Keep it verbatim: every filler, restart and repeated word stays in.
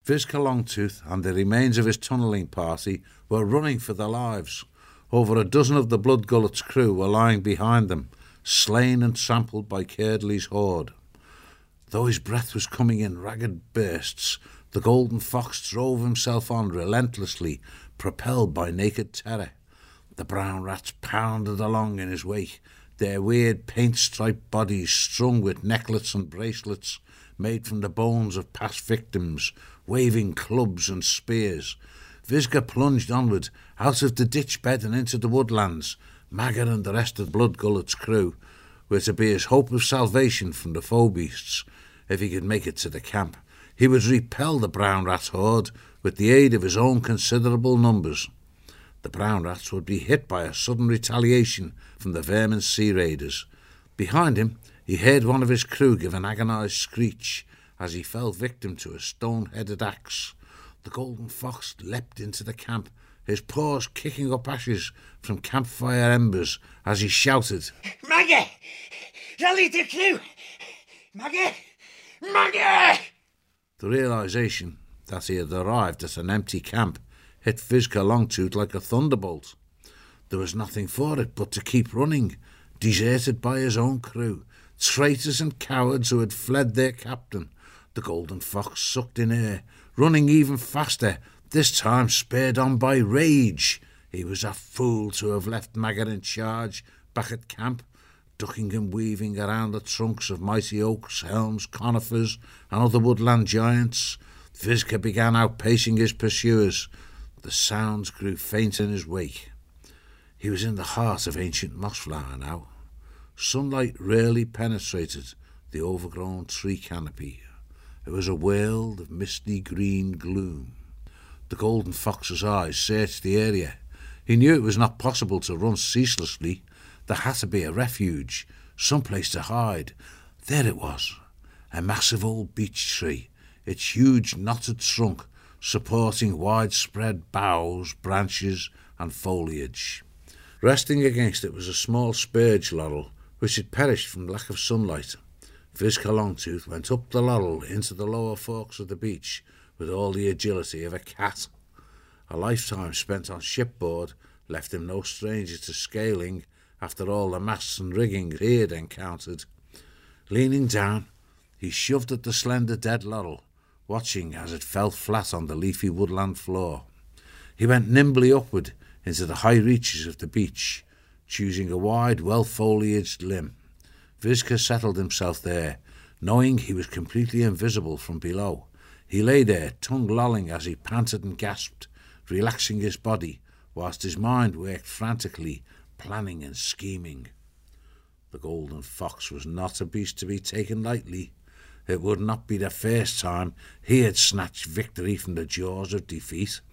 Vizca Longtooth and the remains of his tunnelling party were running for their lives. Over a dozen of the Blood Gullet's crew were lying behind them, slain and trampled by Curdley's horde. Though his breath was coming in ragged bursts, the Golden Fox drove himself on relentlessly, propelled by naked terror. The brown rats pounded along in his wake, their weird paint-striped bodies strung with necklets and bracelets made from the bones of past victims, waving clubs and spears. Vizca plunged onward, out of the ditch bed and into the woodlands. Maggot and the rest of the Blood Gullet's crew were to be his hope of salvation from the foe beasts, if he could make it to the camp. He would repel the brown rat horde with the aid of his own considerable numbers. The brown rats would be hit by a sudden retaliation from the vermin sea raiders. Behind him, he heard one of his crew give an agonised screech as he fell victim to a stone-headed axe. The Golden Fox leapt into the camp, his paws kicking up ashes from campfire embers as he shouted, "Maggie! Rally the crew! Maggie! Maggie!" The realisation that he had arrived at an empty camp hit Vizca Longtooth like a thunderbolt. There was nothing for it but to keep running, deserted by his own crew, traitors and cowards who had fled their captain. The Golden Fox sucked in air, running even faster, this time spurred on by rage. He was a fool to have left Maggot in charge back at camp, ducking and weaving around the trunks of mighty oaks, elms, conifers, and other woodland giants. Vizca began outpacing his pursuers. The sounds grew faint in his wake. He was in the heart of ancient Mossflower now. Sunlight rarely penetrated the overgrown tree canopy. It was a world of misty green gloom. The Golden Fox's eyes searched the area. He knew it was not possible to run ceaselessly. There had to be a refuge, some place to hide. There it was, a massive old beech tree, its huge knotted trunk supporting widespread boughs, branches, and foliage. Resting against it was a small spurge laurel, which had perished from lack of sunlight. Vizca Longtooth went up the laurel into the lower forks of the beach with all the agility of a cat. A lifetime spent on shipboard left him no stranger to scaling after all the masts and rigging he had encountered. Leaning down, he shoved at the slender dead laurel, watching as it fell flat on the leafy woodland floor. He went nimbly upward into the high reaches of the beach, choosing a wide, well-foliaged limb. Vizca settled himself there, knowing he was completely invisible from below. He lay there, tongue lolling as he panted and gasped, relaxing his body, whilst his mind worked frantically, planning and scheming. The Golden Fox was not a beast to be taken lightly. It would not be the first time he had snatched victory from the jaws of defeat.